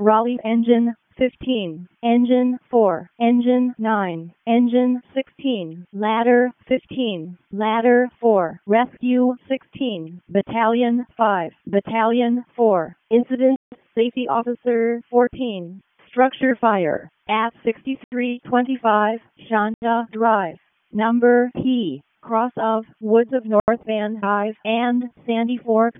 Raleigh Engine 15, Engine 4, Engine 9, Engine 16, Ladder 15, Ladder 4, Rescue 16, Battalion 5, Battalion 4, Incident Safety Officer 14, Structure Fire at 6325 Shonda Drive, number P, cross of Woods of North Van Nuys and Sandy Fork,